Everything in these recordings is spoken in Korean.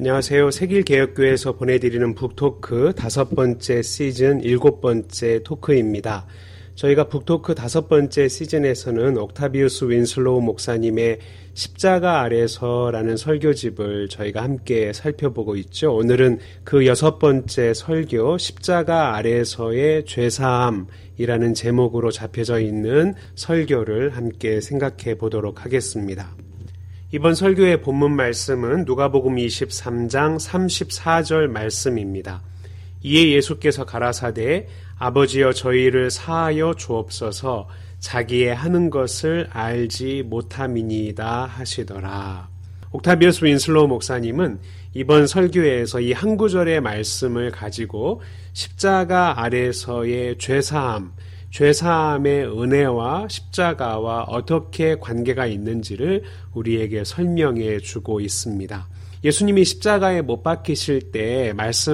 안녕하세요. 세길개혁교회에서 보내드리는 북토크 5번째 시즌 7번째 토크입니다. 저희가 북토크 5번째 시즌에서는 옥타비우스 윈슬로우 목사님의 십자가 아래서라는 설교집을 저희가 함께 살펴보고 있죠. 오늘은 그 6번째 설교 십자가 아래서의 죄사함이라는 제목으로 잡혀져 있는 설교를 함께 생각해 보도록 하겠습니다. 이번 설교의 본문 말씀은 누가복음 23장 34절 말씀입니다. 이에 예수께서 가라사대 아버지여 저희를 사하여 주옵소서 자기의 하는 것을 알지 못함이니이다 하시더라. 옥타비우스 윈슬로우 목사님은 이번 설교에서 이 한 구절의 말씀을 가지고 십자가 아래서의 죄사함의 은혜와 십자가와 어떻게 관계가 있는지를 우리에게 설명해 주고 있습니다. 예수님이 십자가에 못 박히실 때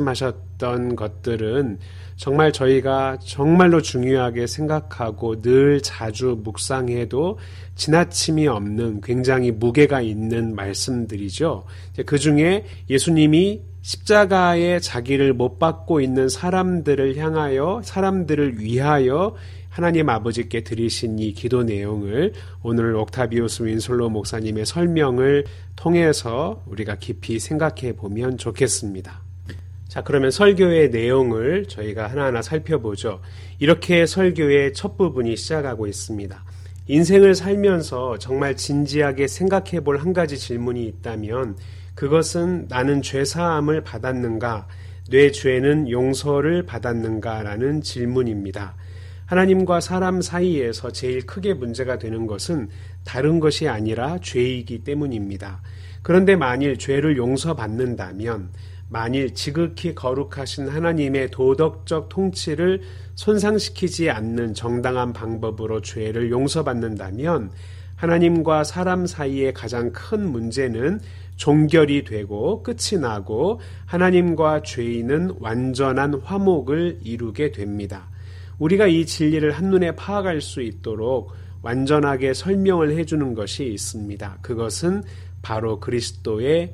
말씀하셨던 것들은 정말 저희가 정말로 중요하게 생각하고 늘 자주 묵상해도 지나침이 없는 굉장히 무게가 있는 말씀들이죠. 그 중에 예수님이 십자가에 자기를 못 박고 있는 사람들을 향하여, 사람들을 위하여 하나님 아버지께 드리신 이 기도 내용을 오늘 옥타비우스 윈슬로우 목사님의 설명을 통해서 우리가 깊이 생각해 보면 좋겠습니다. 자, 그러면 설교의 내용을 저희가 하나하나 살펴보죠. 이렇게 설교의 첫 부분이 시작하고 있습니다. 인생을 살면서 정말 진지하게 생각해 볼 한 가지 질문이 있다면 그것은 나는 죄사함을 받았는가, 내 죄는 용서를 받았는가 라는 질문입니다. 하나님과 사람 사이에서 제일 크게 문제가 되는 것은 다른 것이 아니라 죄이기 때문입니다. 그런데 만일 죄를 용서받는다면, 만일 지극히 거룩하신 하나님의 도덕적 통치를 손상시키지 않는 정당한 방법으로 죄를 용서받는다면 하나님과 사람 사이의 가장 큰 문제는 종결이 되고 끝이 나고 하나님과 죄인은 완전한 화목을 이루게 됩니다. 우리가 이 진리를 한눈에 파악할 수 있도록 완전하게 설명을 해주는 것이 있습니다. 그것은 바로 그리스도의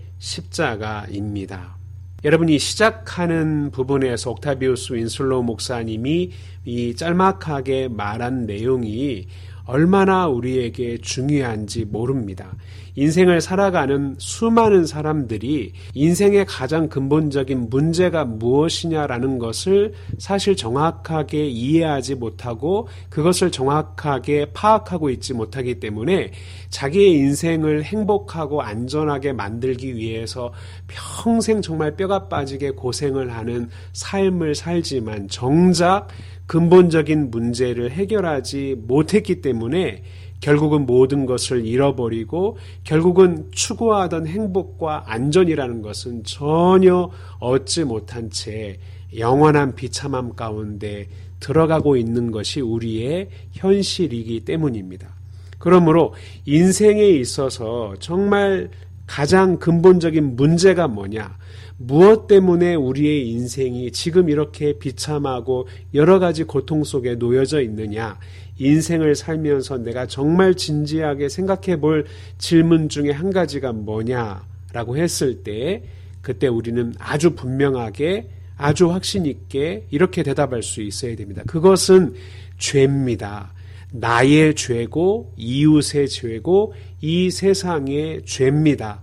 십자가입니다. 여러분이 시작하는 부분에서 옥타비우스 윈슬로우 목사님이 이 짤막하게 말한 내용이 얼마나 우리에게 중요한지 모릅니다. 인생을 살아가는 수많은 사람들이 인생의 가장 근본적인 문제가 무엇이냐라는 것을 사실 정확하게 이해하지 못하고 그것을 정확하게 파악하고 있지 못하기 때문에 자기의 인생을 행복하고 안전하게 만들기 위해서 평생 정말 뼈가 빠지게 고생을 하는 삶을 살지만 정작 근본적인 문제를 해결하지 못했기 때문에 결국은 모든 것을 잃어버리고 결국은 추구하던 행복과 안전이라는 것은 전혀 얻지 못한 채 영원한 비참함 가운데 들어가고 있는 것이 우리의 현실이기 때문입니다. 그러므로 인생에 있어서 정말 가장 근본적인 문제가 뭐냐? 무엇 때문에 우리의 인생이 지금 이렇게 비참하고 여러 가지 고통 속에 놓여져 있느냐? 인생을 살면서 내가 정말 진지하게 생각해 볼 질문 중에 한 가지가 뭐냐라고 했을 때 그때 우리는 아주 분명하게 아주 확신 있게 이렇게 대답할 수 있어야 됩니다. 그것은 죄입니다. 나의 죄고 이웃의 죄고 이 세상의 죄입니다.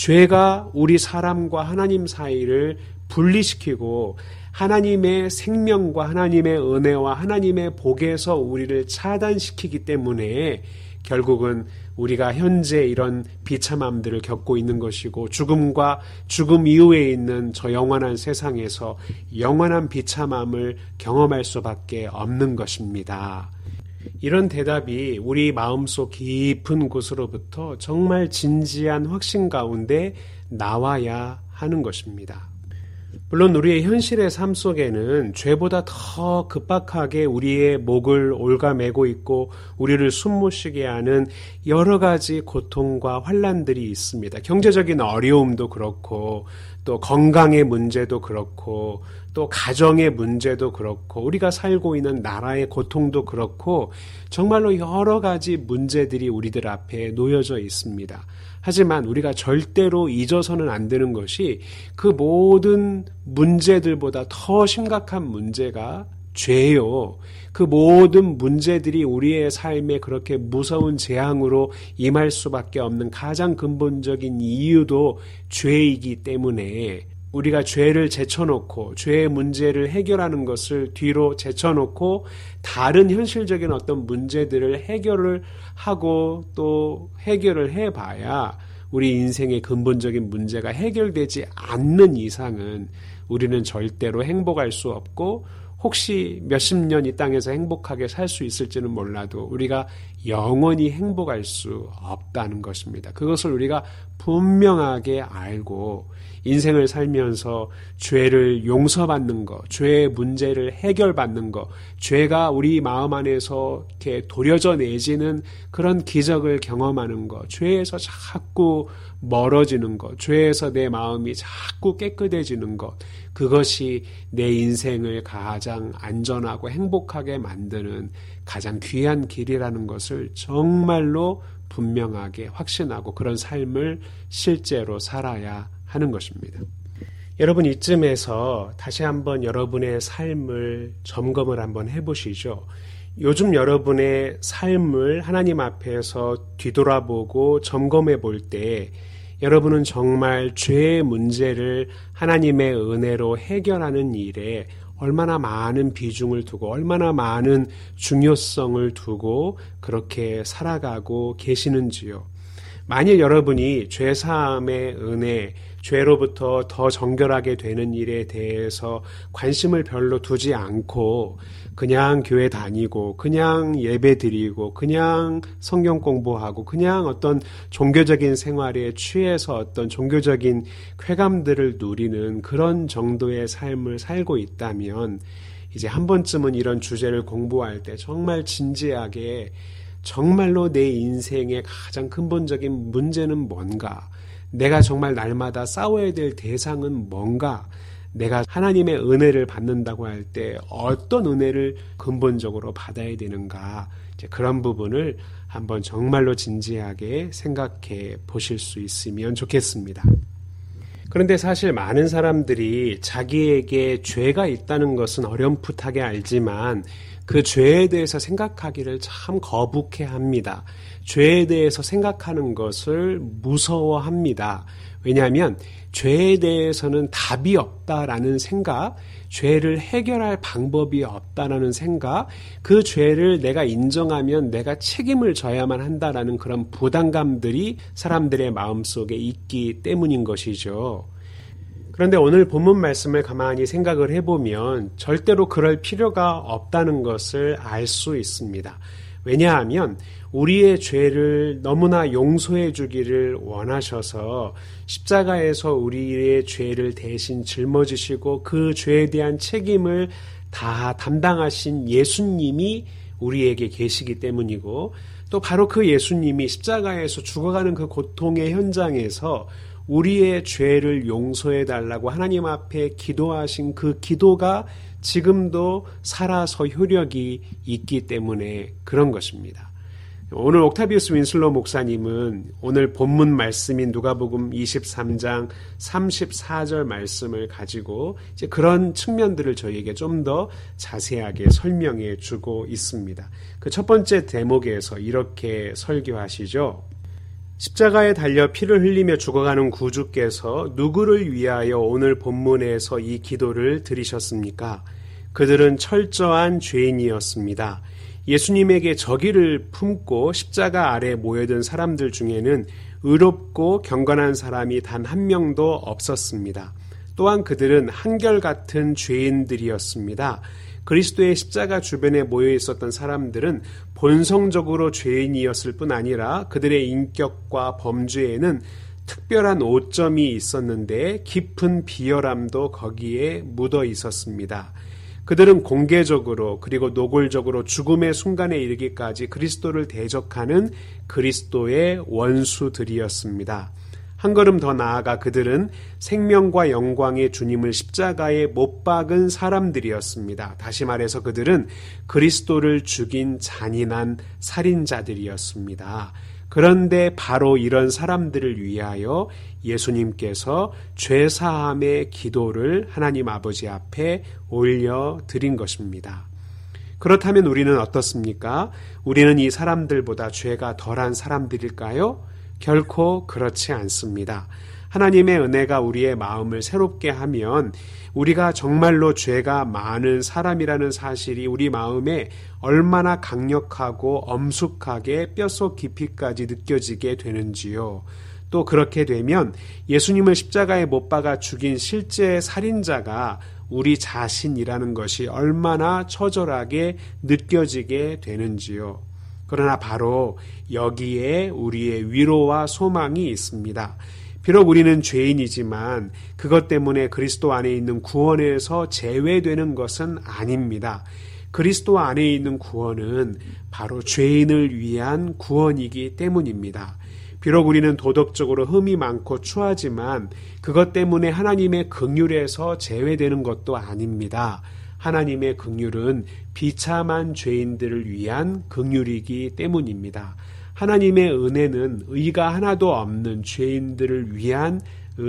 죄가 우리 사람과 하나님 사이를 분리시키고 하나님의 생명과 하나님의 은혜와 하나님의 복에서 우리를 차단시키기 때문에 결국은 우리가 현재 이런 비참함들을 겪고 있는 것이고 죽음과 죽음 이후에 있는 저 영원한 세상에서 영원한 비참함을 경험할 수밖에 없는 것입니다. 이런 대답이 우리 마음속 깊은 곳으로부터 정말 진지한 확신 가운데 나와야 하는 것입니다. 물론 우리의 현실의 삶 속에는 죄보다 더 급박하게 우리의 목을 갉아매고 있고 우리를 숨못 쉬게 하는 여러 가지 고통과 환난들이 있습니다. 경제적인 어려움도 그렇고 또 건강의 문제도 그렇고 또 가정의 문제도 그렇고 우리가 살고 있는 나라의 고통도 그렇고 정말로 여러 가지 문제들이 우리들 앞에 놓여져 있습니다. 하지만 우리가 절대로 잊어서는 안 되는 것이 그 모든 문제들보다 더 심각한 문제가 죄요. 그 모든 문제들이 우리의 삶에 그렇게 무서운 재앙으로 임할 수밖에 없는 가장 근본적인 이유도 죄이기 때문에 우리가 죄를 제쳐놓고 죄의 문제를 해결하는 것을 뒤로 제쳐놓고 다른 현실적인 어떤 문제들을 해결을 하고 또 해결을 해봐야 우리 인생의 근본적인 문제가 해결되지 않는 이상은 우리는 절대로 행복할 수 없고 혹시 몇십 년 이 땅에서 행복하게 살 수 있을지는 몰라도 우리가 영원히 행복할 수 없다는 것입니다. 그것을 우리가 분명하게 알고 인생을 살면서 죄를 용서받는 것, 죄의 문제를 해결받는 것, 죄가 우리 마음 안에서 이렇게 도려져 내지는 그런 기적을 경험하는 것, 죄에서 자꾸 멀어지는 것, 죄에서 내 마음이 자꾸 깨끗해지는 것, 그것이 내 인생을 가장 안전하고 행복하게 만드는 가장 귀한 길이라는 것을 정말로 분명하게 확신하고 그런 삶을 실제로 살아야 하는 것입니다. 여러분, 이쯤에서 다시 한번 여러분의 삶을 점검을 한번 해보시죠. 요즘 여러분의 삶을 하나님 앞에서 뒤돌아보고 점검해 볼 때 여러분은 정말 죄의 문제를 하나님의 은혜로 해결하는 일에 얼마나 많은 비중을 두고 얼마나 많은 중요성을 두고 그렇게 살아가고 계시는지요. 만일 여러분이 죄사함의 은혜, 죄로부터 더 정결하게 되는 일에 대해서 관심을 별로 두지 않고 그냥 교회 다니고 그냥 예배 드리고 그냥 성경 공부하고 그냥 어떤 종교적인 생활에 취해서 어떤 종교적인 쾌감들을 누리는 그런 정도의 삶을 살고 있다면 이제 한 번쯤은 이런 주제를 공부할 때 정말 진지하게 정말로 내 인생의 가장 근본적인 문제는 뭔가? 내가 정말 날마다 싸워야 될 대상은 뭔가? 내가 하나님의 은혜를 받는다고 할 때 어떤 은혜를 근본적으로 받아야 되는가? 이제 그런 부분을 한번 정말로 진지하게 생각해 보실 수 있으면 좋겠습니다. 그런데 사실 많은 사람들이 자기에게 죄가 있다는 것은 어렴풋하게 알지만 그 죄에 대해서 생각하기를 참 거북해합니다. 죄에 대해서 생각하는 것을 무서워합니다. 왜냐하면 죄에 대해서는 답이 없다라는 생각, 죄를 해결할 방법이 없다라는 생각, 그 죄를 내가 인정하면 내가 책임을 져야만 한다라는 그런 부담감들이 사람들의 마음속에 있기 때문인 것이죠. 그런데 오늘 본문 말씀을 가만히 생각을 해보면 절대로 그럴 필요가 없다는 것을 알 수 있습니다. 왜냐하면 우리의 죄를 너무나 용서해 주기를 원하셔서 십자가에서 우리의 죄를 대신 짊어지시고 그 죄에 대한 책임을 다 담당하신 예수님이 우리에게 계시기 때문이고 또 바로 그 예수님이 십자가에서 죽어가는 그 고통의 현장에서 우리의 죄를 용서해 달라고 하나님 앞에 기도하신 그 기도가 지금도 살아서 효력이 있기 때문에 그런 것입니다. 오늘 옥타비우스 윈슬로 목사님은 오늘 본문 말씀인 누가복음 23장 34절 말씀을 가지고 이제 그런 측면들을 저희에게 좀 더 자세하게 설명해 주고 있습니다. 그 첫 번째 대목에서 이렇게 설교하시죠. 십자가에 달려 피를 흘리며 죽어가는 구주께서 누구를 위하여 오늘 본문에서 이 기도를 드리셨습니까? 그들은 철저한 죄인이었습니다. 예수님에게 저기를 품고 십자가 아래 모여든 사람들 중에는 의롭고 경건한 사람이 단 한 명도 없었습니다. 또한 그들은 한결같은 죄인들이었습니다. 그리스도의 십자가 주변에 모여 있었던 사람들은 본성적으로 죄인이었을 뿐 아니라 그들의 인격과 범죄에는 특별한 오점이 있었는데 깊은 비열함도 거기에 묻어 있었습니다. 그들은 공개적으로 그리고 노골적으로 죽음의 순간에 이르기까지 그리스도를 대적하는 그리스도의 원수들이었습니다. 한 걸음 더 나아가 그들은 생명과 영광의 주님을 십자가에 못 박은 사람들이었습니다. 다시 말해서 그들은 그리스도를 죽인 잔인한 살인자들이었습니다. 그런데 바로 이런 사람들을 위하여 예수님께서 죄사함의 기도를 하나님 아버지 앞에 올려드린 것입니다. 그렇다면 우리는 어떻습니까? 우리는 이 사람들보다 죄가 덜한 사람들일까요? 결코 그렇지 않습니다. 하나님의 은혜가 우리의 마음을 새롭게 하면 우리가 정말로 죄가 많은 사람이라는 사실이 우리 마음에 얼마나 강력하고 엄숙하게 뼛속 깊이까지 느껴지게 되는지요. 또 그렇게 되면 예수님을 십자가에 못 박아 죽인 실제 살인자가 우리 자신이라는 것이 얼마나 처절하게 느껴지게 되는지요. 그러나 바로 여기에 우리의 위로와 소망이 있습니다. 비록 우리는 죄인이지만 그것 때문에 그리스도 안에 있는 구원에서 제외되는 것은 아닙니다. 그리스도 안에 있는 구원은 바로 죄인을 위한 구원이기 때문입니다. 비록 우리는 도덕적으로 흠이 많고 추하지만 그것 때문에 하나님의 긍휼에서 제외되는 것도 아닙니다. 하나님의 긍휼은 비참한 죄인들을 위한 긍휼이기 때문입니다. 하나님의 은혜는 의가 하나도 없는 죄인들을 위한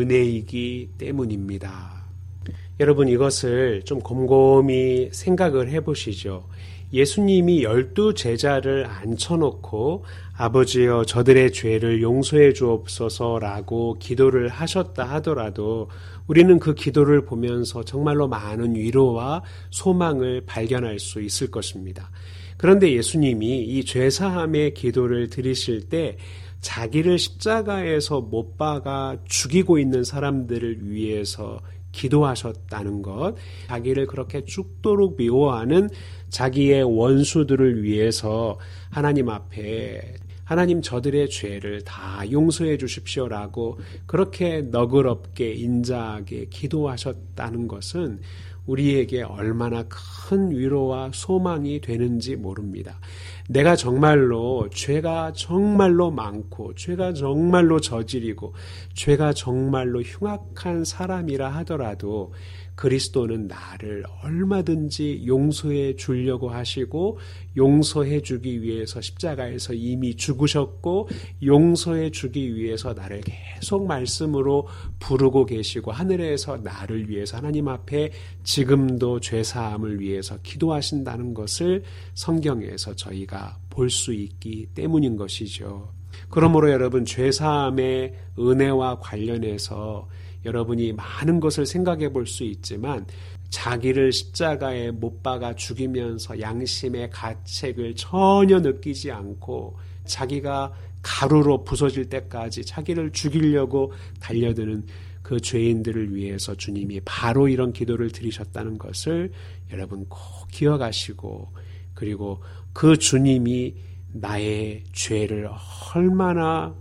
은혜이기 때문입니다. 여러분, 이것을 좀 곰곰이 생각을 해보시죠. 예수님이 12제자를 앉혀놓고 아버지여 저들의 죄를 용서해 주옵소서라고 기도를 하셨다 하더라도 우리는 그 기도를 보면서 정말로 많은 위로와 소망을 발견할 수 있을 것입니다. 그런데 예수님이 이 죄사함의 기도를 드리실 때 자기를 십자가에서 못 박아 죽이고 있는 사람들을 위해서 기도하셨다는 것, 자기를 그렇게 죽도록 미워하는 자기의 원수들을 위해서 하나님 앞에 하나님 저들의 죄를 다 용서해 주십시오라고 그렇게 너그럽게 인자하게 기도하셨다는 것은 우리에게 얼마나 큰 위로와 소망이 되는지 모릅니다. 내가 정말로 죄가 정말로 많고 죄가 정말로 저지르고 죄가 정말로 흉악한 사람이라 하더라도 그리스도는 나를 얼마든지 용서해 주려고 하시고 용서해 주기 위해서 십자가에서 이미 죽으셨고 용서해 주기 위해서 나를 계속 말씀으로 부르고 계시고 하늘에서 나를 위해서 하나님 앞에 지금도 죄사함을 위해서 기도하신다는 것을 성경에서 저희가 볼 수 있기 때문인 것이죠. 그러므로 여러분, 죄사함의 은혜와 관련해서 여러분이 많은 것을 생각해 볼 수 있지만 자기를 십자가에 못 박아 죽이면서 양심의 가책을 전혀 느끼지 않고 자기가 가루로 부서질 때까지 자기를 죽이려고 달려드는 그 죄인들을 위해서 주님이 바로 이런 기도를 드리셨다는 것을 여러분 꼭 기억하시고, 그리고 그 주님이 나의 죄를 얼마나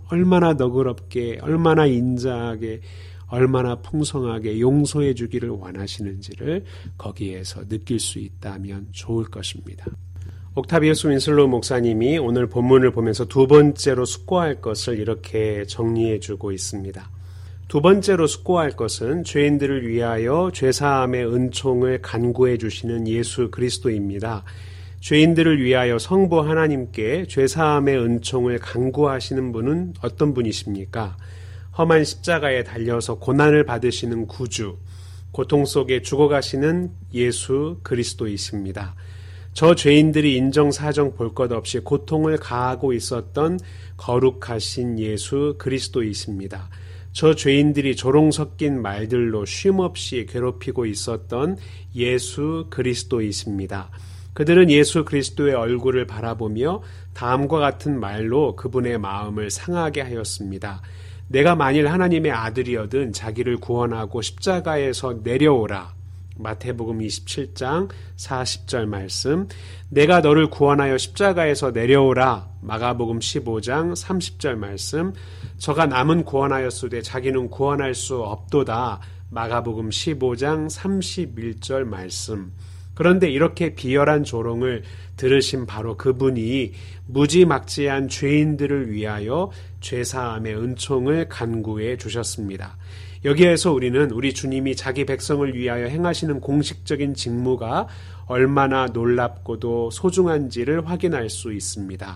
너그럽게, 얼마나 인자하게, 얼마나 풍성하게 용서해 주기를 원하시는지를 거기에서 느낄 수 있다면 좋을 것입니다. 옥타비우스 윈슬로우 목사님이 오늘 본문을 보면서 두 번째로 숙고할 것을 이렇게 정리해 주고 있습니다. 두 번째로 숙고할 것은 죄인들을 위하여 죄사함의 은총을 간구해 주시는 예수 그리스도입니다. 죄인들을 위하여 성부 하나님께 죄사함의 은총을 간구하시는 분은 어떤 분이십니까? 험한 십자가에 달려서 고난을 받으시는 구주, 고통 속에 죽어가시는 예수 그리스도이십니다. 저 죄인들이 인정사정 볼 것 없이 고통을 가하고 있었던 거룩하신 예수 그리스도이십니다. 저 죄인들이 조롱 섞인 말들로 쉼없이 괴롭히고 있었던 예수 그리스도이십니다. 그들은 예수 그리스도의 얼굴을 바라보며 다음과 같은 말로 그분의 마음을 상하게 하였습니다. 내가 만일 하나님의 아들이어든 자기를 구원하고 십자가에서 내려오라. 마태복음 27장 40절 말씀. 내가 너를 구원하여 십자가에서 내려오라. 마가복음 15장 30절 말씀. 저가 남은 구원하였으되 자기는 구원할 수 없도다. 마가복음 15장 31절 말씀. 그런데 이렇게 비열한 조롱을 들으신 바로 그분이 무지막지한 죄인들을 위하여 죄사함의 은총을 간구해 주셨습니다. 여기에서 우리는 우리 주님이 자기 백성을 위하여 행하시는 공식적인 직무가 얼마나 놀랍고도 소중한지를 확인할 수 있습니다.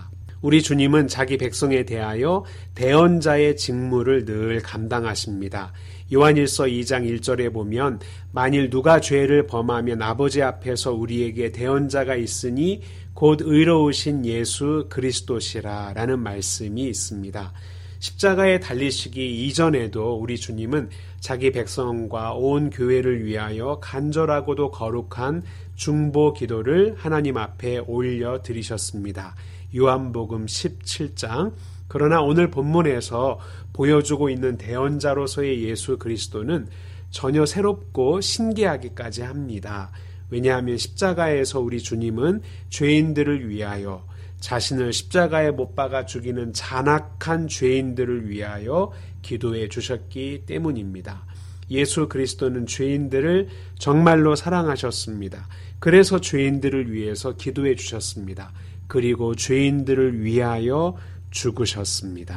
우리 주님은 자기 백성에 대하여 대언자의 직무를 늘 감당하십니다. 요한일서 2장 1절에 보면 만일 누가 죄를 범하면 아버지 앞에서 우리에게 대언자가 있으니 곧 의로우신 예수 그리스도시라 라는 말씀이 있습니다. 십자가에 달리시기 이전에도 우리 주님은 자기 백성과 온 교회를 위하여 간절하고도 거룩한 중보 기도를 하나님 앞에 올려드리셨습니다. 요한복음 17장. 그러나 오늘 본문에서 보여주고 있는 대언자로서의 예수 그리스도는 전혀 새롭고 신기하기까지 합니다. 왜냐하면 십자가에서 우리 주님은 죄인들을 위하여 자신을 십자가에 못 박아 죽이는 잔악한 죄인들을 위하여 기도해 주셨기 때문입니다. 예수 그리스도는 죄인들을 정말로 사랑하셨습니다. 그래서 죄인들을 위해서 기도해 주셨습니다. 그리고 죄인들을 위하여 죽으셨습니다.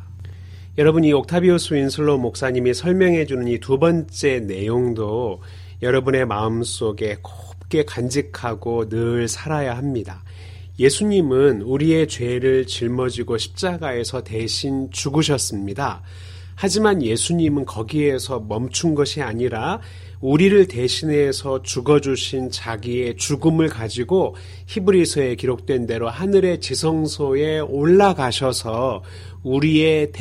여러분, 이 옥타비우스 윈슬로우 목사님이 설명해 주는 이 두 번째 내용도 여러분의 마음속에 곱게 간직하고 늘 살아야 합니다. 예수님은 우리의 죄를 짊어지고 십자가에서 대신 죽으셨습니다. 하지만 예수님은 거기에서 멈춘 것이 아니라 우리를 대신해서 죽어주신 자기의 죽음을 가지고 히브리서에 기록된 대로 하늘의 지성소에 올라가셔서 우리의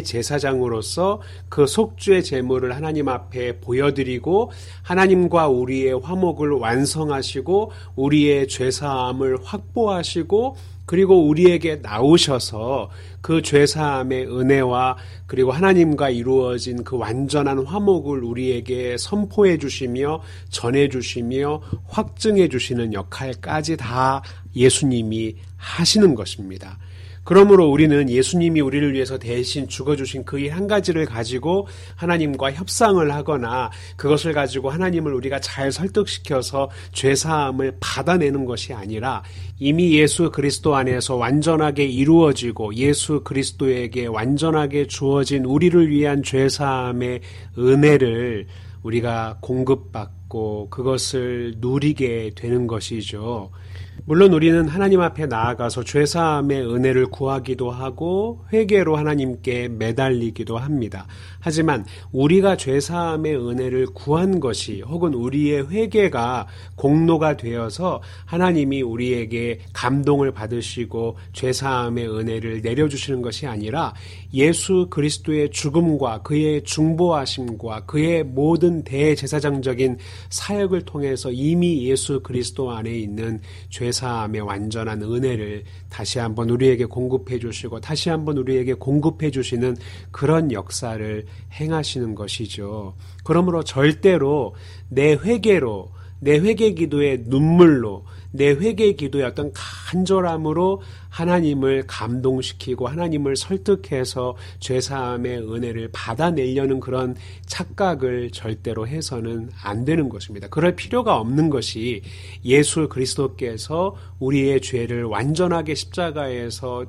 대제사장으로서 그 속죄 제물을 하나님 앞에 보여드리고 하나님과 우리의 화목을 완성하시고 우리의 죄사함을 확보하시고 그리고 우리에게 나오셔서 그 죄사함의 은혜와 그리고 하나님과 이루어진 그 완전한 화목을 우리에게 선포해 주시며 전해 주시며 확증해 주시는 역할까지 다 예수님이 하시는 것입니다. 그러므로 우리는 예수님이 우리를 위해서 대신 죽어주신 그 일 한 가지를 가지고 하나님과 협상을 하거나 그것을 가지고 하나님을 우리가 잘 설득시켜서 죄사함을 받아내는 것이 아니라 이미 예수 그리스도 안에서 완전하게 이루어지고 예수 그리스도에게 완전하게 주어진 우리를 위한 죄사함의 은혜를 우리가 공급받고 그것을 누리게 되는 것이죠. 물론 우리는 하나님 앞에 나아가서 죄사함의 은혜를 구하기도 하고 회개로 하나님께 매달리기도 합니다. 하지만 우리가 죄사함의 은혜를 구한 것이 혹은 우리의 회개가 공로가 되어서 하나님이 우리에게 감동을 받으시고 죄사함의 은혜를 내려주시는 것이 아니라 예수 그리스도의 죽음과 그의 중보하심과 그의 모든 대제사장적인 사역을 통해서 이미 예수 그리스도 안에 있는 죄사함의 완전한 은혜를 다시 한번 우리에게 공급해 주시고 다시 한번 우리에게 공급해 주시는 그런 역사를 행하시는 것이죠. 그러므로 절대로 내 회개로 내 회개 기도의 눈물로 내 회개 기도의 어떤 간절함으로 하나님을 감동시키고 하나님을 설득해서 죄사함의 은혜를 받아내려는 그런 착각을 절대로 해서는 안 되는 것입니다. 그럴 필요가 없는 것이 예수 그리스도께서 우리의 죄를 완전하게 십자가에서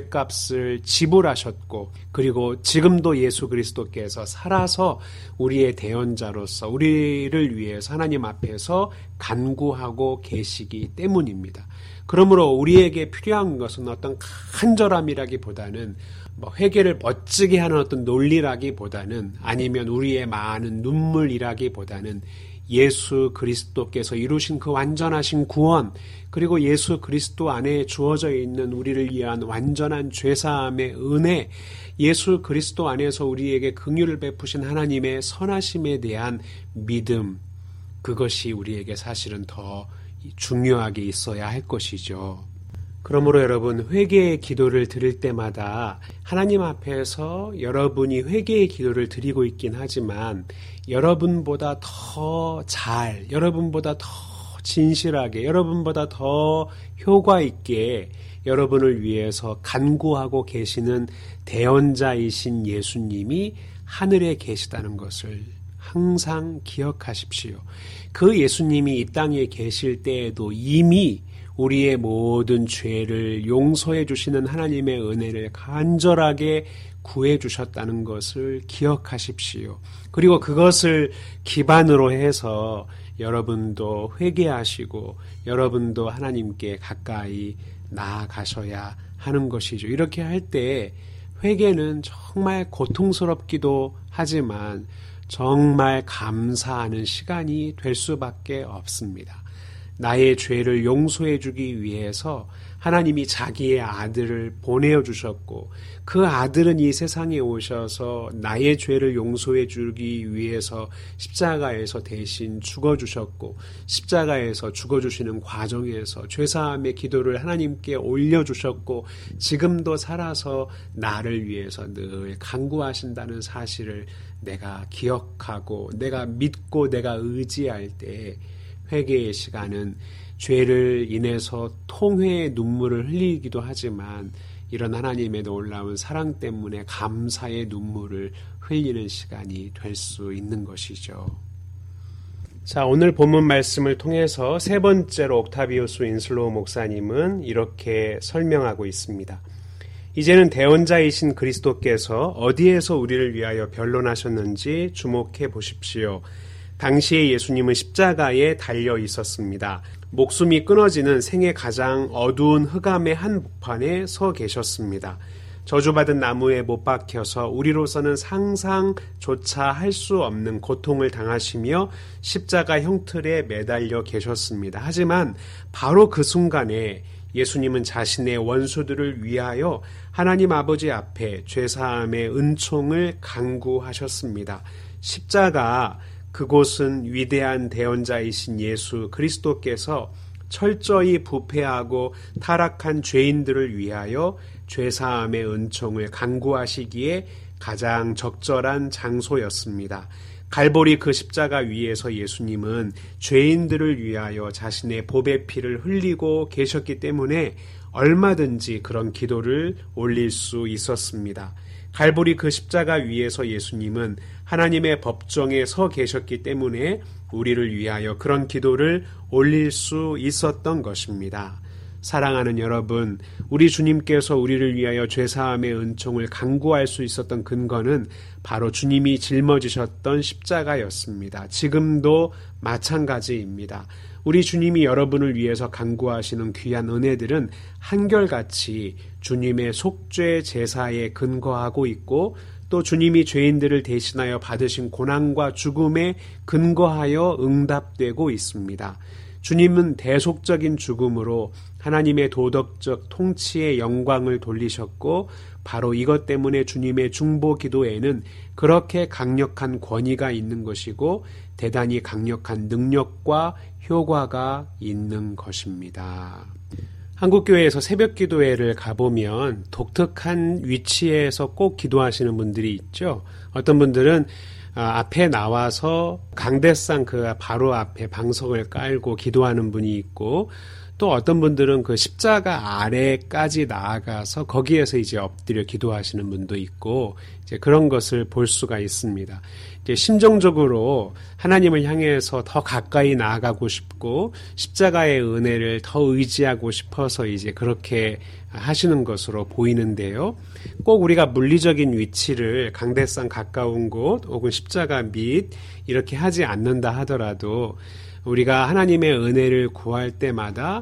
죄값을 지불하셨고 그리고 지금도 예수 그리스도께서 살아서 우리의 대언자로서 우리를 위해서 하나님 앞에서 간구하고 계시기 때문입니다. 그러므로 우리에게 필요한 것은 어떤 간절함이라기보다는 회개를 멋지게 하는 어떤 논리라기보다는 아니면 우리의 많은 눈물이라기보다는 예수 그리스도께서 이루신 그 완전하신 구원 그리고 예수 그리스도 안에 주어져 있는 우리를 위한 완전한 죄사함의 은혜 예수 그리스도 안에서 우리에게 긍휼을 베푸신 하나님의 선하심에 대한 믿음 그것이 우리에게 사실은 더 중요하게 있어야 할 것이죠. 그러므로 여러분 회개의 기도를 드릴 때마다 하나님 앞에서 여러분이 회개의 기도를 드리고 있긴 하지만 여러분보다 더 잘, 여러분보다 더 진실하게, 여러분보다 더 효과 있게 여러분을 위해서 간구하고 계시는 대언자이신 예수님이 하늘에 계시다는 것을 항상 기억하십시오. 그 예수님이 이 땅에 계실 때에도 이미 우리의 모든 죄를 용서해 주시는 하나님의 은혜를 간절하게 구해 주셨다는 것을 기억하십시오. 그리고 그것을 기반으로 해서 여러분도 회개하시고 여러분도 하나님께 가까이 나아가셔야 하는 것이죠. 이렇게 할 때 회개는 정말 고통스럽기도 하지만 정말 감사하는 시간이 될 수밖에 없습니다. 나의 죄를 용서해 주기 위해서 하나님이 자기의 아들을 보내주셨고 그 아들은 이 세상에 오셔서 나의 죄를 용서해 주기 위해서 십자가에서 대신 죽어주셨고 십자가에서 죽어주시는 과정에서 죄사함의 기도를 하나님께 올려주셨고 지금도 살아서 나를 위해서 늘 간구하신다는 사실을 내가 기억하고 내가 믿고 내가 의지할 때 회개의 시간은 죄를 인해서 통회의 눈물을 흘리기도 하지만 이런 하나님의 놀라운 사랑 때문에 감사의 눈물을 흘리는 시간이 될 수 있는 것이죠. 자, 오늘 본문 말씀을 통해서 세 번째로 옥타비우스 윈슬로우 목사님은 이렇게 설명하고 있습니다. 이제는 대언자이신 그리스도께서 어디에서 우리를 위하여 변론하셨는지 주목해 보십시오. 당시에 예수님은 십자가에 달려 있었습니다. 목숨이 끊어지는 생의 가장 어두운 흑암의 한복판에 서 계셨습니다. 저주받은 나무에 못 박혀서 우리로서는 상상조차 할 수 없는 고통을 당하시며 십자가 형틀에 매달려 계셨습니다. 하지만 바로 그 순간에 예수님은 자신의 원수들을 위하여 하나님 아버지 앞에 죄사함의 은총을 간구하셨습니다. 십자가 그곳은 위대한 대언자이신 예수 그리스도께서 철저히 부패하고 타락한 죄인들을 위하여 죄사함의 은총을 간구하시기에 가장 적절한 장소였습니다. 갈보리 그 십자가 위에서 예수님은 죄인들을 위하여 자신의 보배 피를 흘리고 계셨기 때문에 얼마든지 그런 기도를 올릴 수 있었습니다. 갈보리 그 십자가 위에서 예수님은 하나님의 법정에 서 계셨기 때문에 우리를 위하여 그런 기도를 올릴 수 있었던 것입니다. 사랑하는 여러분, 우리 주님께서 우리를 위하여 죄사함의 은총을 간구할 수 있었던 근거는 바로 주님이 짊어지셨던 십자가였습니다. 지금도 마찬가지입니다. 우리 주님이 여러분을 위해서 간구하시는 귀한 은혜들은 한결같이 주님의 속죄 제사에 근거하고 있고 또 주님이 죄인들을 대신하여 받으신 고난과 죽음에 근거하여 응답되고 있습니다. 주님은 대속적인 죽음으로 하나님의 도덕적 통치의 영광을 돌리셨고 바로 이것 때문에 주님의 중보 기도에는 그렇게 강력한 권위가 있는 것이고 대단히 강력한 능력과 효과가 있는 것입니다. 한국교회에서 새벽기도회를 가보면 독특한 위치에서 꼭 기도하시는 분들이 있죠. 어떤 분들은 앞에 나와서 강대상 그 바로 앞에 방석을 깔고 기도하는 분이 있고 또 어떤 분들은 그 십자가 아래까지 나아가서 거기에서 이제 엎드려 기도하시는 분도 있고 이제 그런 것을 볼 수가 있습니다. 이제 심정적으로 하나님을 향해서 더 가까이 나아가고 싶고 십자가의 은혜를 더 의지하고 싶어서 이제 그렇게 하시는 것으로 보이는데요. 꼭 우리가 물리적인 위치를 강대상 가까운 곳 혹은 십자가 밑 이렇게 하지 않는다 하더라도 우리가 하나님의 은혜를 구할 때마다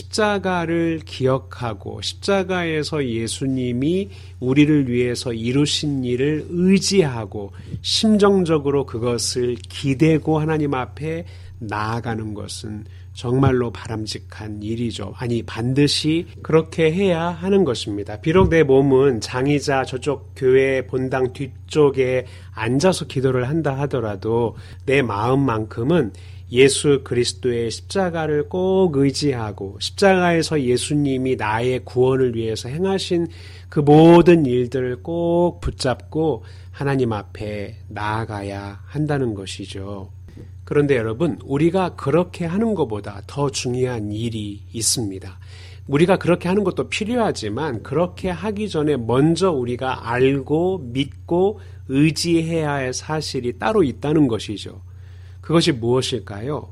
십자가를 기억하고 십자가에서 예수님이 우리를 위해서 이루신 일을 의지하고 심정적으로 그것을 기대고 하나님 앞에 나아가는 것은 정말로 바람직한 일이죠. 아니 반드시 그렇게 해야 하는 것입니다. 비록 내 몸은 장이자 저쪽 교회 본당 뒤쪽에 앉아서 기도를 한다 하더라도 내 마음만큼은 예수 그리스도의 십자가를 꼭 의지하고 십자가에서 예수님이 나의 구원을 위해서 행하신 그 모든 일들을 꼭 붙잡고 하나님 앞에 나아가야 한다는 것이죠. 그런데 여러분, 우리가 그렇게 하는 것보다 더 중요한 일이 있습니다. 우리가 그렇게 하는 것도 필요하지만 그렇게 하기 전에 먼저 우리가 알고 믿고 의지해야 할 사실이 따로 있다는 것이죠. 그것이 무엇일까요?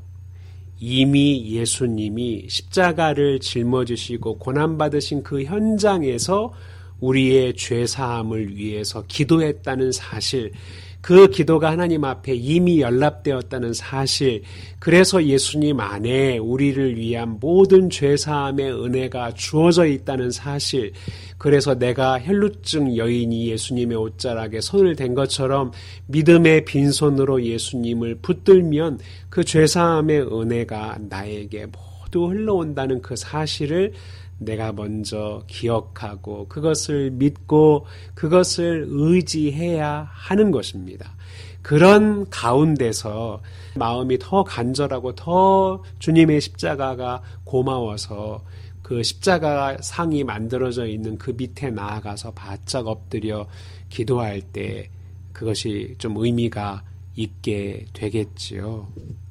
이미 예수님이 십자가를 짊어지시고 고난받으신 그 현장에서 우리의 죄사함을 위해서 기도했다는 사실, 그 기도가 하나님 앞에 이미 연락되었다는 사실, 그래서 예수님 안에 우리를 위한 모든 죄사함의 은혜가 주어져 있다는 사실, 그래서 내가 혈루증 여인이 예수님의 옷자락에 손을 댄 것처럼 믿음의 빈손으로 예수님을 붙들면 그 죄사함의 은혜가 나에게 모두 흘러온다는 그 사실을 내가 먼저 기억하고 그것을 믿고 그것을 의지해야 하는 것입니다. 그런 가운데서 마음이 더 간절하고 더 주님의 십자가가 고마워서 그 십자가 상이 만들어져 있는 그 밑에 나아가서 바짝 엎드려 기도할 때 그것이 좀 의미가 있게 되겠지요.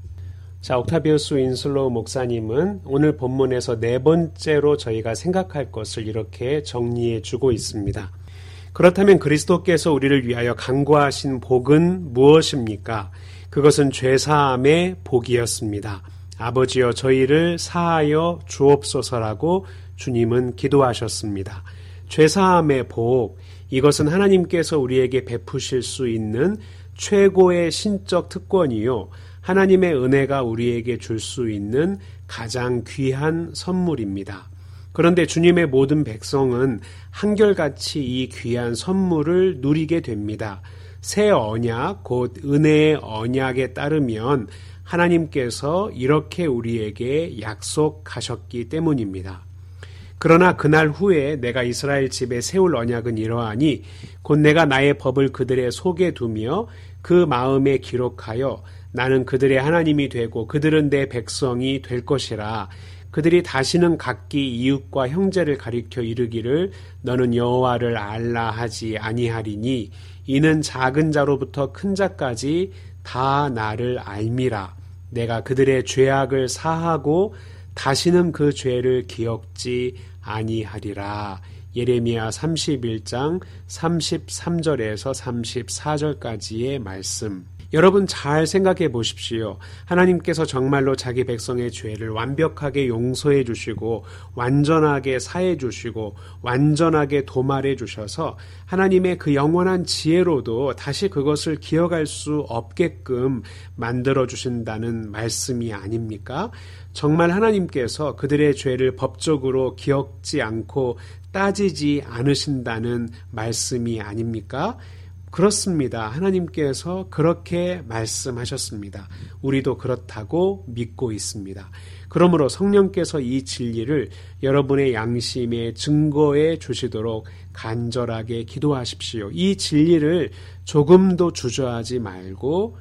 자, 옥타비우스 윈슬로우 목사님은 오늘 본문에서 네 번째로 저희가 생각할 것을 이렇게 정리해 주고 있습니다. 그렇다면 그리스도께서 우리를 위하여 간구하신 복은 무엇입니까? 그것은 죄사함의 복이었습니다. 아버지여 저희를 사하여 주옵소서라고 주님은 기도하셨습니다. 죄사함의 복, 이것은 하나님께서 우리에게 베푸실 수 있는 최고의 신적 특권이요. 하나님의 은혜가 우리에게 줄 수 있는 가장 귀한 선물입니다. 그런데 주님의 모든 백성은 한결같이 이 귀한 선물을 누리게 됩니다. 새 언약, 곧 은혜의 언약에 따르면 하나님께서 이렇게 우리에게 약속하셨기 때문입니다. 그러나 그날 후에 내가 이스라엘 집에 세울 언약은 이러하니 곧 내가 나의 법을 그들의 속에 두며 그 마음에 기록하여 나는 그들의 하나님이 되고 그들은 내 백성이 될 것이라. 그들이 다시는 각기 이웃과 형제를 가리켜 이르기를 너는 여호와를 알라 하지 아니하리니 이는 작은 자로부터 큰 자까지 다 나를 알미라. 내가 그들의 죄악을 사하고 다시는 그 죄를 기억지 아니하리라. 예레미야 31장 33절에서 34절까지의 말씀. 여러분 잘 생각해 보십시오. 하나님께서 정말로 자기 백성의 죄를 완벽하게 용서해 주시고 완전하게 사해 주시고 완전하게 도말해 주셔서 하나님의 그 영원한 지혜로도 다시 그것을 기억할 수 없게끔 만들어 주신다는 말씀이 아닙니까? 정말 하나님께서 그들의 죄를 법적으로 기억지 않고 따지지 않으신다는 말씀이 아닙니까? 그렇습니다. 하나님께서 그렇게 말씀하셨습니다. 우리도 그렇다고 믿고 있습니다. 그러므로 성령께서 이 진리를 여러분의 양심의 증거에 주시도록 간절하게 기도하십시오. 이 진리를 조금도 주저하지 말고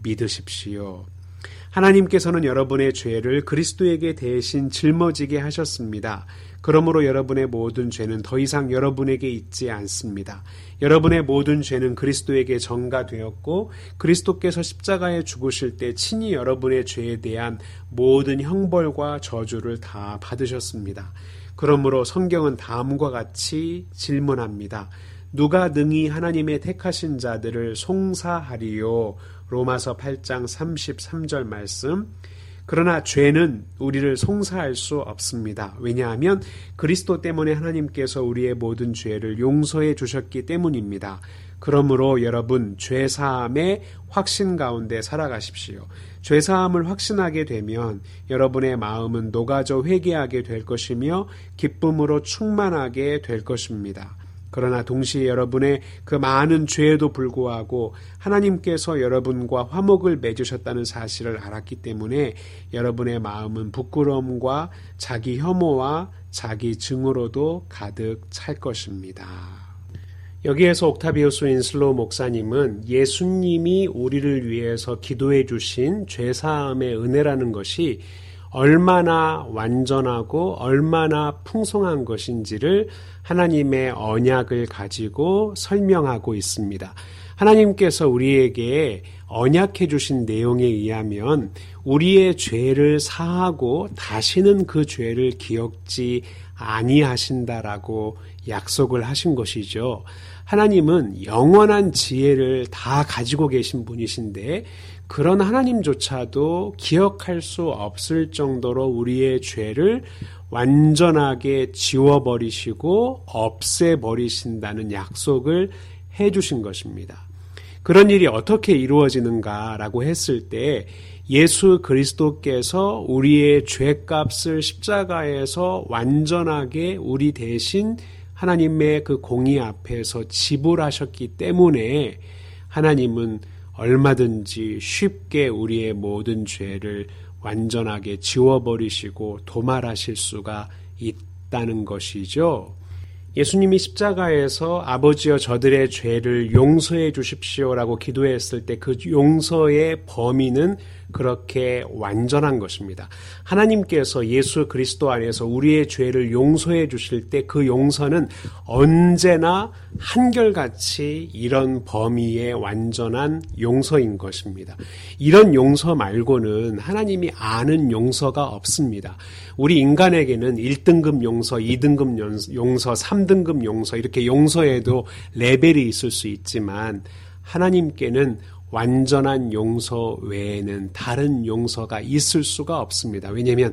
믿으십시오. 하나님께서는 여러분의 죄를 그리스도에게 대신 짊어지게 하셨습니다. 그러므로 여러분의 모든 죄는 더 이상 여러분에게 있지 않습니다. 여러분의 모든 죄는 그리스도에게 전가되었고 그리스도께서 십자가에 죽으실 때 친히 여러분의 죄에 대한 모든 형벌과 저주를 다 받으셨습니다. 그러므로 성경은 다음과 같이 질문합니다. 누가 능히 하나님의 택하신 자들을 송사하리요? 로마서 8장 33절 말씀. 그러나 죄는 우리를 송사할 수 없습니다. 왜냐하면 그리스도 때문에 하나님께서 우리의 모든 죄를 용서해 주셨기 때문입니다. 그러므로 여러분 죄사함의 확신 가운데 살아가십시오. 죄사함을 확신하게 되면 여러분의 마음은 녹아져 회개하게 될 것이며 기쁨으로 충만하게 될 것입니다. 그러나 동시에 여러분의 그 많은 죄에도 불구하고 하나님께서 여러분과 화목을 맺으셨다는 사실을 알았기 때문에 여러분의 마음은 부끄러움과 자기 혐오와 자기 증오로도 가득 찰 것입니다. 여기에서 옥타비우스 윈슬로우 목사님은 예수님이 우리를 위해서 기도해 주신 죄사함의 은혜라는 것이 얼마나 완전하고 얼마나 풍성한 것인지를 하나님의 언약을 가지고 설명하고 있습니다. 하나님께서 우리에게 언약해 주신 내용에 의하면 우리의 죄를 사하고 다시는 그 죄를 기억지 아니하신다라고 약속을 하신 것이죠. 하나님은 영원한 지혜를 다 가지고 계신 분이신데 그런 하나님조차도 기억할 수 없을 정도로 우리의 죄를 완전하게 지워버리시고 없애버리신다는 약속을 해주신 것입니다. 그런 일이 어떻게 이루어지는가라고 했을 때 예수 그리스도께서 우리의 죄값을 십자가에서 완전하게 우리 대신 하나님의 그 공의 앞에서 지불하셨기 때문에 하나님은 얼마든지 쉽게 우리의 모든 죄를 완전하게 지워버리시고 도말하실 수가 있다는 것이죠. 예수님이 십자가에서 아버지여 저들의 죄를 용서해 주십시오라고 기도했을 때 그 용서의 범위는 그렇게 완전한 것입니다. 하나님께서 예수 그리스도 안에서 우리의 죄를 용서해 주실 때 그 용서는 언제나 한결같이 이런 범위의 완전한 용서인 것입니다. 이런 용서 말고는 하나님이 아는 용서가 없습니다. 우리 인간에게는 1등급 용서, 2등급 용서, 3등급 용서 이렇게 용서에도 레벨이 있을 수 있지만 하나님께는 완전한 용서 외에는 다른 용서가 있을 수가 없습니다. 왜냐하면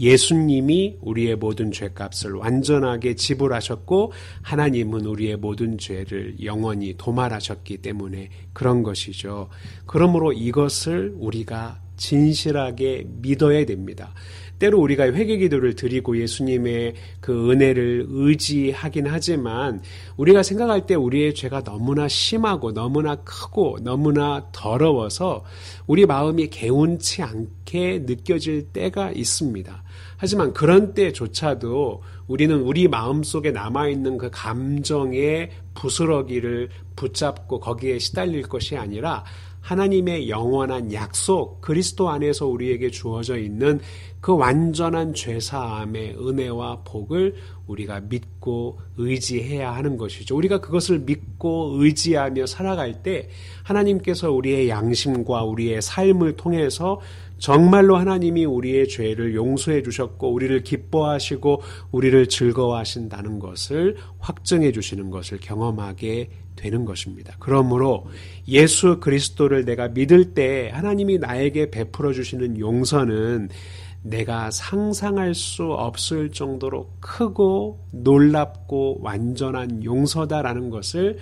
예수님이 우리의 모든 죄값을 완전하게 지불하셨고 하나님은 우리의 모든 죄를 영원히 도말하셨기 때문에 그런 것이죠. 그러므로 이것을 우리가 진실하게 믿어야 됩니다. 때로 우리가 회개기도를 드리고 예수님의 그 은혜를 의지하긴 하지만 우리가 생각할 때 우리의 죄가 너무나 심하고 너무나 크고 너무나 더러워서 우리 마음이 개운치 않게 느껴질 때가 있습니다. 하지만 그런 때조차도 우리는 우리 마음속에 남아있는 그 감정의 부스러기를 붙잡고 거기에 시달릴 것이 아니라 하나님의 영원한 약속, 그리스도 안에서 우리에게 주어져 있는 그 완전한 죄사함의 은혜와 복을 우리가 믿고 의지해야 하는 것이죠. 우리가 그것을 믿고 의지하며 살아갈 때 하나님께서 우리의 양심과 우리의 삶을 통해서 정말로 하나님이 우리의 죄를 용서해 주셨고 우리를 기뻐하시고 우리를 즐거워하신다는 것을 확증해 주시는 것을 경험하게 되는 것입니다. 그러므로 예수 그리스도를 내가 믿을 때 하나님이 나에게 베풀어 주시는 용서는 내가 상상할 수 없을 정도로 크고 놀랍고 완전한 용서다라는 것을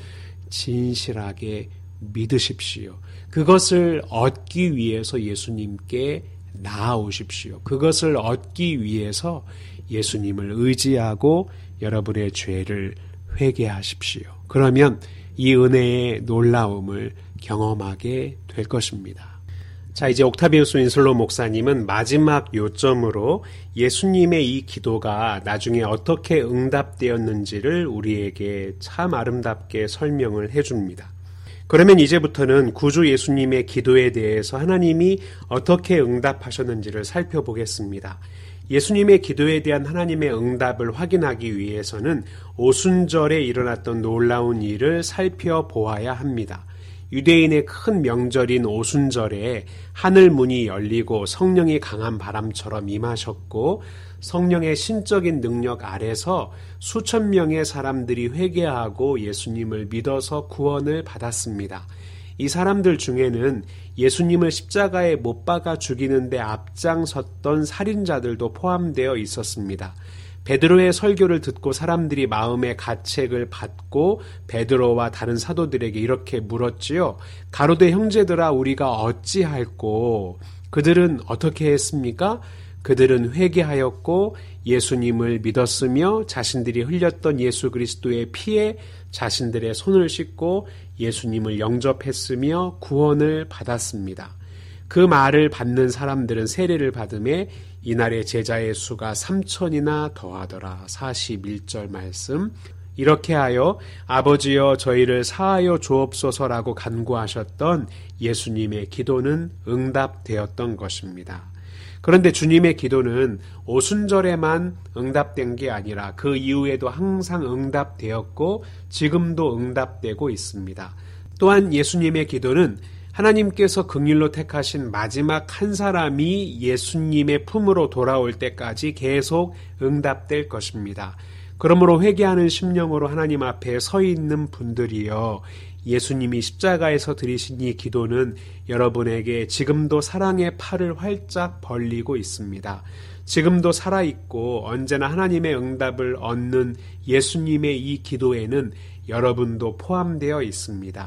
진실하게 믿으십시오. 그것을 얻기 위해서 예수님께 나아오십시오. 그것을 얻기 위해서 예수님을 의지하고 여러분의 죄를 회개하십시오. 그러면 이 은혜의 놀라움을 경험하게 될 것입니다. 자, 이제 옥타비우스 윈슬로 목사님은 마지막 요점으로 예수님의 이 기도가 나중에 어떻게 응답되었는지를 우리에게 참 아름답게 설명을 해줍니다. 그러면 이제부터는 구주 예수님의 기도에 대해서 하나님이 어떻게 응답하셨는지를 살펴보겠습니다. 예수님의 기도에 대한 하나님의 응답을 확인하기 위해서는 오순절에 일어났던 놀라운 일을 살펴보아야 합니다. 유대인의 큰 명절인 오순절에 하늘 문이 열리고 성령이 강한 바람처럼 임하셨고 성령의 신적인 능력 아래서 수천 명의 사람들이 회개하고 예수님을 믿어서 구원을 받았습니다. 이 사람들 중에는 예수님을 십자가에 못 박아 죽이는데 앞장섰던 살인자들도 포함되어 있었습니다. 베드로의 설교를 듣고 사람들이 마음의 가책을 받고 베드로와 다른 사도들에게 이렇게 물었지요. 가로되 형제들아 우리가 어찌할꼬? 그들은 어떻게 했습니까? 그들은 회개하였고 예수님을 믿었으며 자신들이 흘렸던 예수 그리스도의 피에 자신들의 손을 씻고 예수님을 영접했으며 구원을 받았습니다. 그 말을 받는 사람들은 세례를 받음에 이날의 제자의 수가 3,000이나 더하더라. 41절 말씀. 이렇게 하여 아버지여 저희를 사하여 주옵소서라고 간구하셨던 예수님의 기도는 응답되었던 것입니다. 그런데 주님의 기도는 오순절에만 응답된 게 아니라 그 이후에도 항상 응답되었고 지금도 응답되고 있습니다. 또한 예수님의 기도는 하나님께서 긍휼로 택하신 마지막 한 사람이 예수님의 품으로 돌아올 때까지 계속 응답될 것입니다. 그러므로 회개하는 심령으로 하나님 앞에 서 있는 분들이여 예수님이 십자가에서 드리신 이 기도는 여러분에게 지금도 사랑의 팔을 활짝 벌리고 있습니다. 지금도 살아있고 언제나 하나님의 응답을 얻는 예수님의 이 기도에는 여러분도 포함되어 있습니다.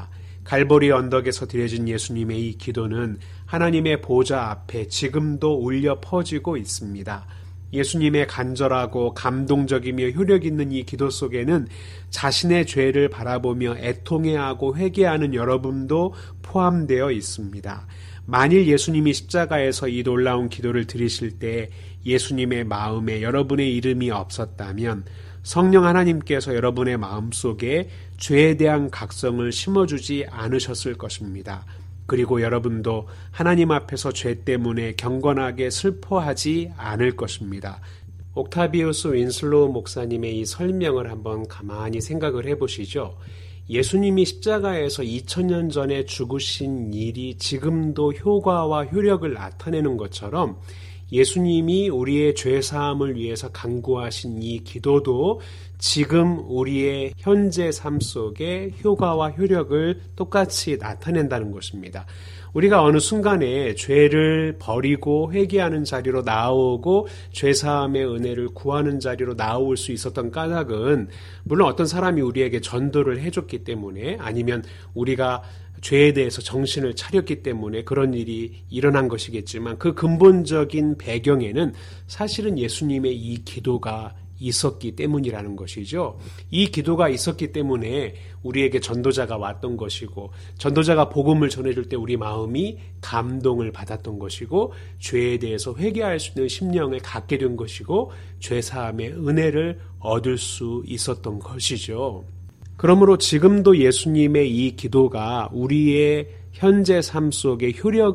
갈보리 언덕에서 드려진 예수님의 이 기도는 하나님의 보좌 앞에 지금도 울려 퍼지고 있습니다. 예수님의 간절하고 감동적이며 효력 있는 이 기도 속에는 자신의 죄를 바라보며 애통해하고 회개하는 여러분도 포함되어 있습니다. 만일 예수님이 십자가에서 이 놀라운 기도를 드리실 때 예수님의 마음에 여러분의 이름이 없었다면 성령 하나님께서 여러분의 마음속에 죄에 대한 각성을 심어주지 않으셨을 것입니다. 그리고 여러분도 하나님 앞에서 죄 때문에 경건하게 슬퍼하지 않을 것입니다. 옥타비우스 윈슬로우 목사님의 이 설명을 한번 가만히 생각을 해보시죠. 예수님이 십자가에서 2000년 전에 죽으신 일이 지금도 효과와 효력을 나타내는 것처럼 예수님이 우리의 죄사함을 위해서 간구하신 이 기도도 지금 우리의 현재 삶 속에 효과와 효력을 똑같이 나타낸다는 것입니다. 우리가 어느 순간에 죄를 버리고 회개하는 자리로 나오고 죄사함의 은혜를 구하는 자리로 나올 수 있었던 까닭은 물론 어떤 사람이 우리에게 전도를 해줬기 때문에 아니면 우리가 죄에 대해서 정신을 차렸기 때문에 그런 일이 일어난 것이겠지만 그 근본적인 배경에는 사실은 예수님의 이 기도가 있었기 때문이라는 것이죠. 이 기도가 있었기 때문에 우리에게 전도자가 왔던 것이고 전도자가 복음을 전해줄 때 우리 마음이 감동을 받았던 것이고 죄에 대해서 회개할 수 있는 심령을 갖게 된 것이고 죄사함의 은혜를 얻을 수 있었던 것이죠. 그러므로 지금도 예수님의 이 기도가 우리의 현재 삶 속에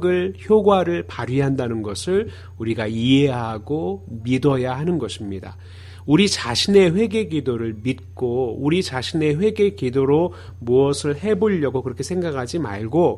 효과를 발휘한다는 것을 우리가 이해하고 믿어야 하는 것입니다. 우리 자신의 회개 기도를 믿고 우리 자신의 회개 기도로 무엇을 해보려고 그렇게 생각하지 말고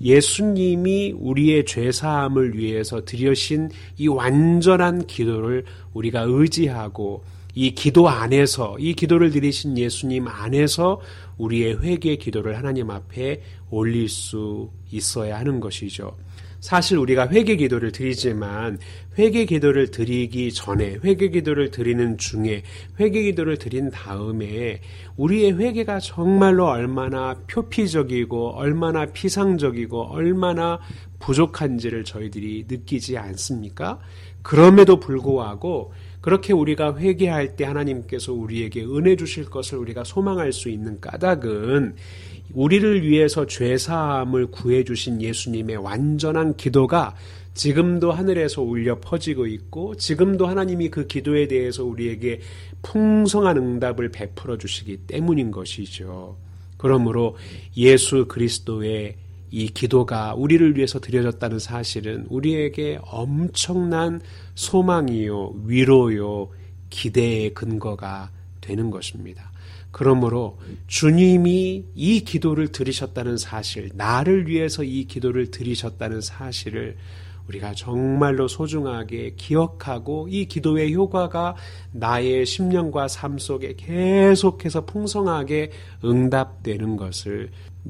예수님이 우리의 죄사함을 위해서 드리신 이 완전한 기도를 우리가 의지하고 이 기도 안에서 이 기도를 드리신 예수님 안에서 우리의 회개 기도를 하나님 앞에 올릴 수 있어야 하는 것이죠. 사실 우리가 회개 기도를 드리지만 회개 기도를 드리기 전에 회개 기도를 드리는 중에 회개 기도를 드린 다음에 우리의 회개가 정말로 얼마나 표피적이고 얼마나 피상적이고 얼마나 부족한지를 저희들이 느끼지 않습니까? 그럼에도 불구하고 그렇게 우리가 회개할 때 하나님께서 우리에게 은혜 주실 것을 우리가 소망할 수 있는 까닭은 우리를 위해서 죄사함을 구해주신 예수님의 완전한 기도가 지금도 하늘에서 울려 퍼지고 있고 지금도 하나님이 그 기도에 대해서 우리에게 풍성한 응답을 베풀어 주시기 때문인 것이죠. 그러므로 예수 그리스도의 이 기도가 우리를 위해서 드려졌다는 사실은 우리에게 엄청난 소망이요, 위로요, 기대의 근거가 되는 것입니다. 그러므로 주님이 이 기도를 드리셨다는 사실, 나를 위해서 이 기도를 드리셨다는 사실을 우리가 정말로 소중하게 기억하고 이 기도의 효과가 나의 심령과 삶 속에 계속해서 풍성하게 응답되는 것을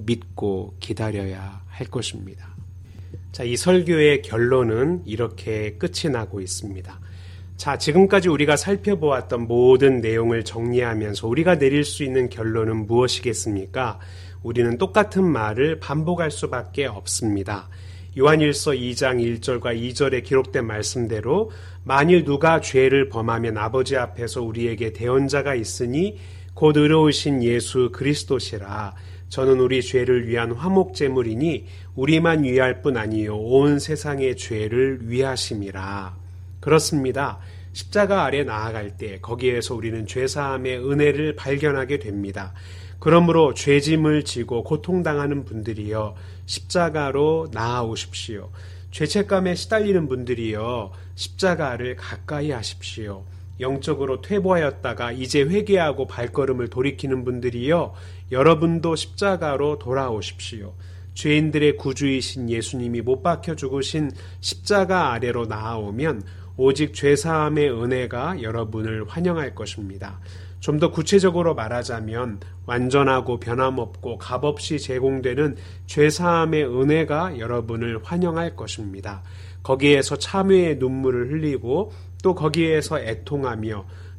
믿고 기다려야 할 것입니다. 자, 이 설교의 결론은 이렇게 끝이 나고 있습니다. 자, 지금까지 우리가 살펴보았던 모든 내용을 정리하면서 우리가 내릴 수 있는 결론은 무엇이겠습니까? 우리는 똑같은 말을 반복할 수밖에 없습니다. 요한일서 2장 1절과 2절에 기록된 말씀대로 만일 누가 죄를 범하면 아버지 앞에서 우리에게 대언자가 있으니 곧 의로우신 예수 그리스도시라. 저는 우리 죄를 위한 화목제물이니 우리만 위할 뿐 아니요 온 세상의 죄를 위하심이라. 그렇습니다. 십자가 아래 나아갈 때 거기에서 우리는 죄사함의 은혜를 발견하게 됩니다. 그러므로 죄짐을 지고 고통당하는 분들이여 십자가로 나아오십시오. 죄책감에 시달리는 분들이여 십자가를 가까이 하십시오. 영적으로 퇴보하였다가 이제 회개하고 발걸음을 돌이키는 분들이여 여러분도 십자가로 돌아오십시오. 죄인들의 구주이신 예수님이 못 박혀 죽으신 십자가 아래로 나아오면 오직 죄사함의 은혜가 여러분을 환영할 것입니다. 좀 더 구체적으로 말하자면 완전하고 변함없고 값없이 제공되는 죄사함의 은혜가 여러분을 환영할 것입니다. 거기에서 참회의 눈물을 흘리고 또 거기에서 애통하며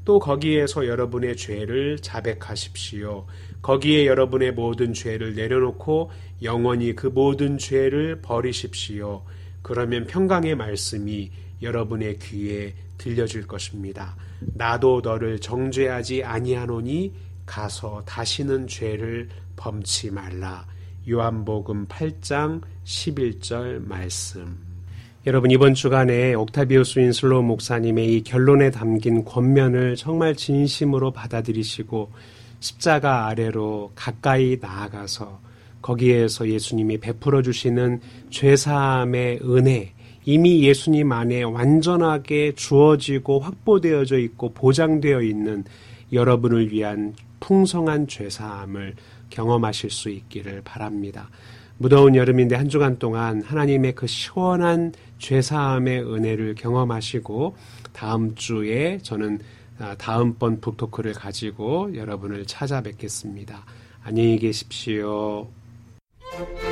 또 거기에서 여러분의 죄를 자백하십시오. 거기에 여러분의 모든 죄를 내려놓고 영원히 그 모든 죄를 버리십시오. 그러면 평강의 말씀이 여러분의 귀에 들려질 것입니다. 나도 너를 정죄하지 아니하노니 가서 다시는 죄를 범치 말라. 요한복음 8장 11절 말씀. 여러분, 이번 주간에 옥타비우스 윈슬로우 목사님의 이 결론에 담긴 권면을 정말 진심으로 받아들이시고 십자가 아래로 가까이 나아가서 거기에서 예수님이 베풀어 주시는 죄사함의 은혜, 이미 예수님 안에 완전하게 주어지고 확보되어져 있고 보장되어 있는 여러분을 위한 풍성한 죄사함을 경험하실 수 있기를 바랍니다. 무더운 여름인데 한 주간 동안 하나님의 그 시원한 죄사함의 은혜를 경험하시고 다음 주에 저는 다음번 북토크를 가지고 여러분을 찾아뵙겠습니다. 안녕히 계십시오.